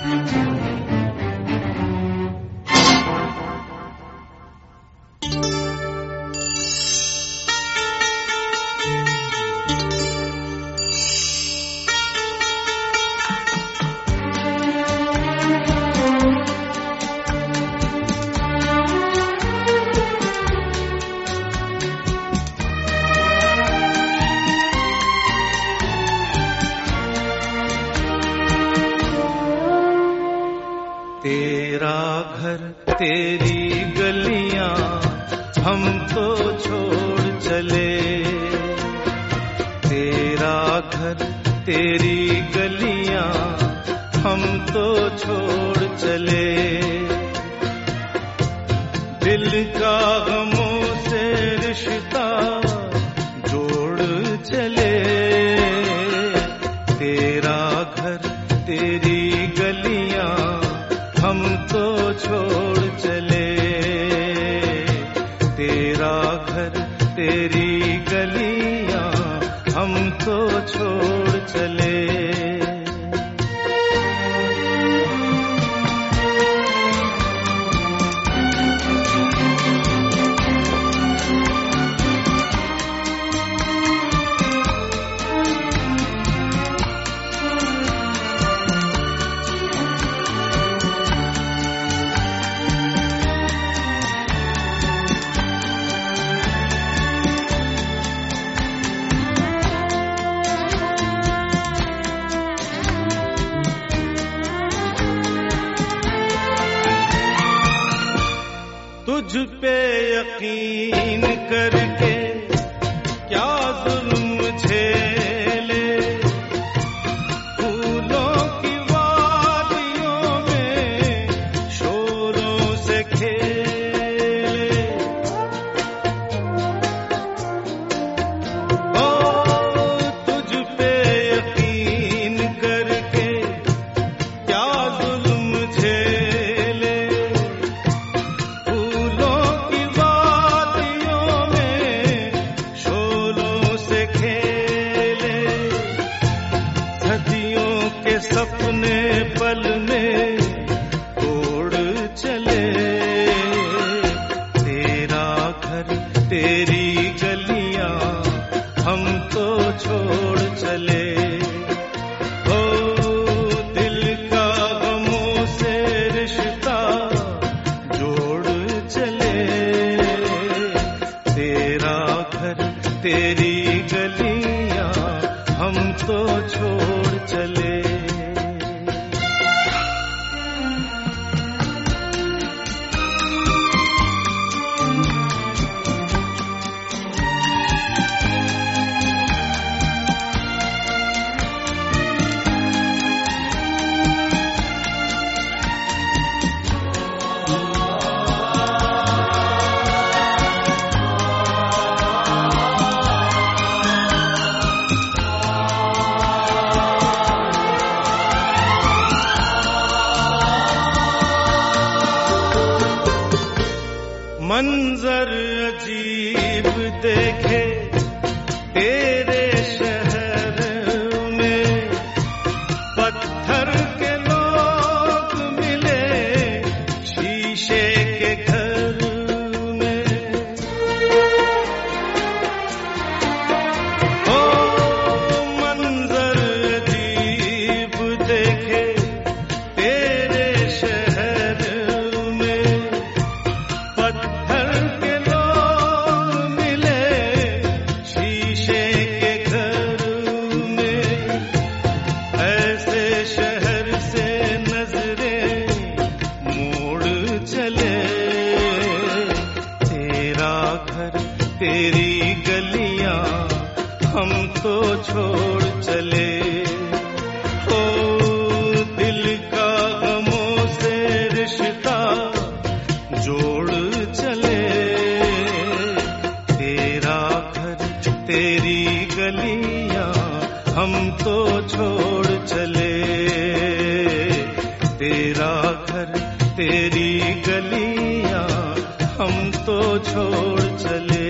तेरा घर तेरी गलियां हम तो छोड़ चले, तेरा घर तेरी गलियां हम तो छोड़ चले। दिल का गमों से रिश्ता जोड़ चले, तेरा घर तेरी गलियां हम तो छोड़ चले, तेरा घर तेरी गलियां हम तो छोड़ चले। तुझ पे यकीन करके क्या जुल्म झेले, फूलों की वादियों में शोरों से खेले। ओ तुझ पे यकीन करके क्या जुल्म झेले, सपने पल में तोड़ चले, तेरा घर तेरी गलियां हम तो छोड़ चले। ओ दिल का गमों से रिश्ता जोड़ चले, तेरा घर तेरी गलियां हम तो छोड़ चले। मंजर अजीब देखे तेरे शहर में, पत्थर के लोग मिले शीशे के घर में। ओ मंजर अजीब देखे तेरे शहर में, पत्थर के लोग मिले शीशे के घर में। ऐसे शहर से नजरें मोड़ चले, तेरा घर तेरी गलियां हम तो छोड़ चले। ओ दिल का गमों से रिश्ता जोड़ चले, तेरा घर तेरी गलियां हम तो छोड़ चले, तेरा घर तेरी गलियां हम तो छोड़ चले।